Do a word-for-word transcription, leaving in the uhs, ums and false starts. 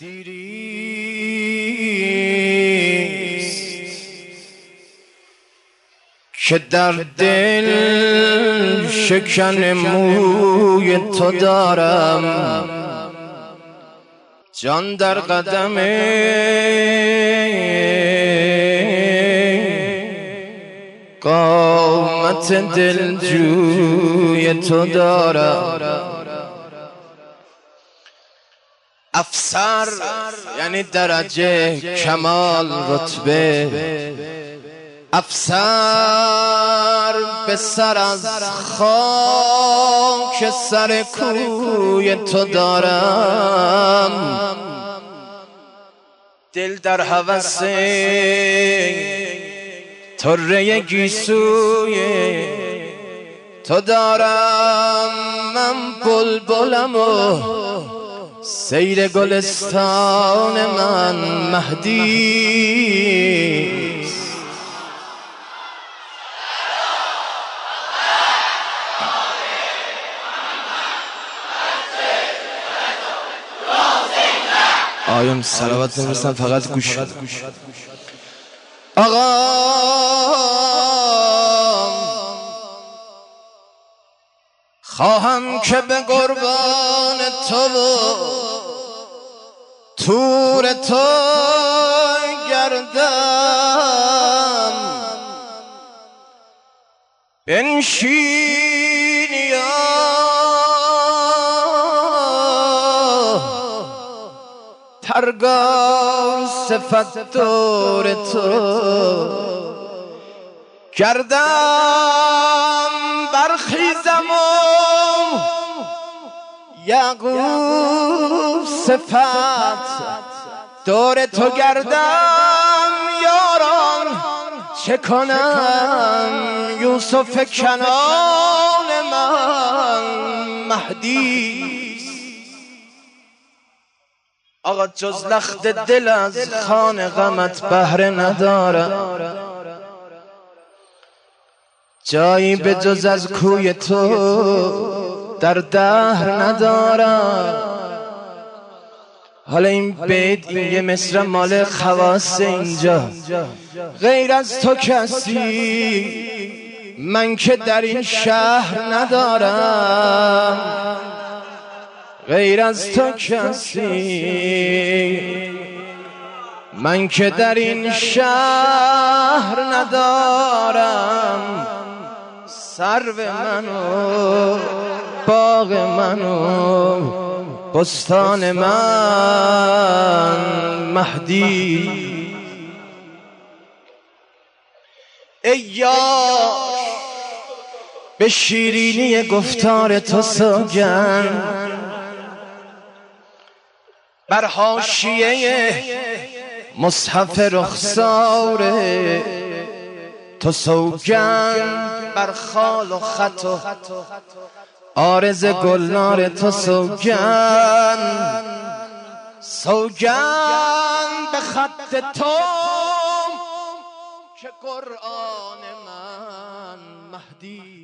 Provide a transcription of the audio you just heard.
دیریست که در دل شکن موی تو دارم، جان در قدم قامت دلجوی تو دارم. افسر یعنی درجه، کمال، رتبه. افسر به سر از خاک سر کوی تو دارم، دل در هوس طره گیسوی تو دارم. من بلبلم و سیر گلستان من مهدی. آیون صلوات نمیرسن، فقط گوش آقا. خواهم که به قربان تو تور تو گردم، بنشین یا پرگار صفت دور تو گردم، برخیزم و یعقوب صفت دور تو گردم. یاران چه کنم یوسف کنان من مهدی. آقا جز لخت دل از خان غمت بهره ندارم، جایی به جز از کوی تو در دهر ندارم. حالا این بیت، این یه مصر مال خواص اینجا. غیر از تو کسی من که در این شهر ندارم، غیر از تو کسی من که در این شهر ندارم. سرو منو، باغ منو، بستان من مهدی. ای یار به شیرینی گفتار تو سوگند، بر حاشیه مصحف رخسار تو سوگند، بر خال و خط و عارض گلنار تو سوگند، سوگند به خط تو که قرآن من مهدی.